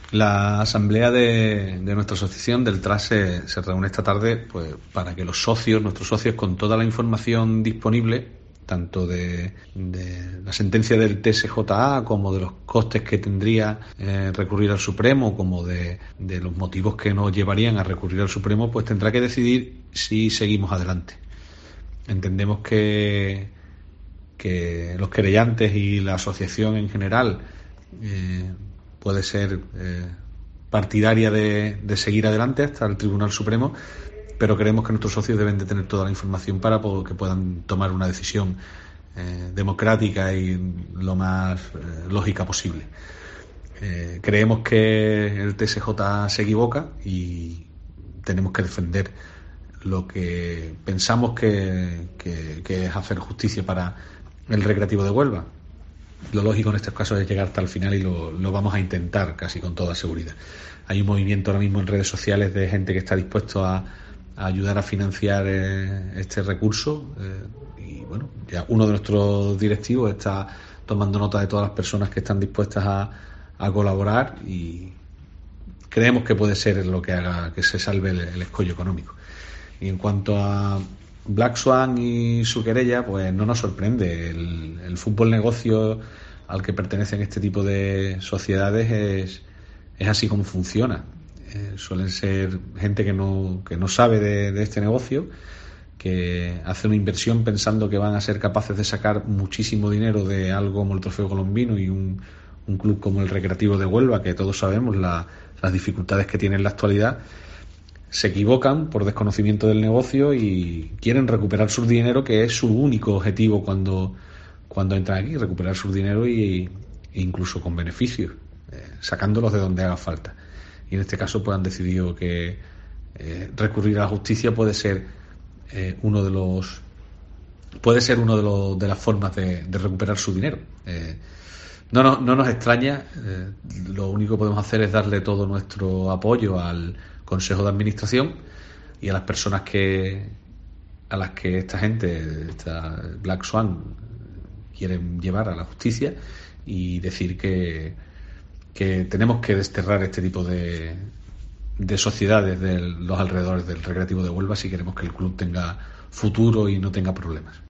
La asamblea de nuestra asociación del TRAS se reúne esta tarde pues para que los socios, nuestros socios, con toda la información disponible, tanto de la sentencia del TSJA como de los costes que tendría recurrir al Supremo, como de los motivos que nos llevarían a recurrir al Supremo, pues tendrá que decidir si seguimos adelante. Entendemos que los querellantes y la asociación en general puede ser partidaria de seguir adelante hasta el Tribunal Supremo, pero creemos que nuestros socios deben de tener toda la información para que puedan tomar una decisión democrática y lo más lógica posible. Creemos que el TSJ se equivoca y tenemos que defender lo que pensamos que es hacer justicia para el Recreativo de Huelva. Lo lógico en estos casos es llegar hasta el final y lo vamos a intentar casi con toda seguridad. Hay un movimiento ahora mismo en redes sociales de gente que está dispuesto a ayudar a financiar este recurso y bueno, ya uno de nuestros directivos está tomando nota de todas las personas que están dispuestas a colaborar y creemos que puede ser lo que haga que se salve el escollo económico. Y en cuanto a Black Swan y su querella, pues no nos sorprende. El fútbol negocio al que pertenecen este tipo de sociedades es así como funciona. Suelen ser gente que no sabe de este negocio, que hace una inversión pensando que van a ser capaces de sacar muchísimo dinero de algo como el Trofeo Colombino y un club como el Recreativo de Huelva, que todos sabemos las dificultades que tiene en la actualidad. Se equivocan por desconocimiento del negocio y quieren recuperar su dinero, que es su único objetivo cuando entran aquí, recuperar su dinero e incluso con beneficios, sacándolos de donde haga falta. Y en este caso pues han decidido que recurrir a la justicia puede ser uno de las formas de recuperar su dinero. No nos extraña, lo único que podemos hacer es darle todo nuestro apoyo al Consejo de Administración y a las personas a las que esta gente, esta Black Swan, quieren llevar a la justicia y decir que tenemos que desterrar este tipo de sociedades de los alrededores del Recreativo de Huelva si queremos que el club tenga futuro y no tenga problemas.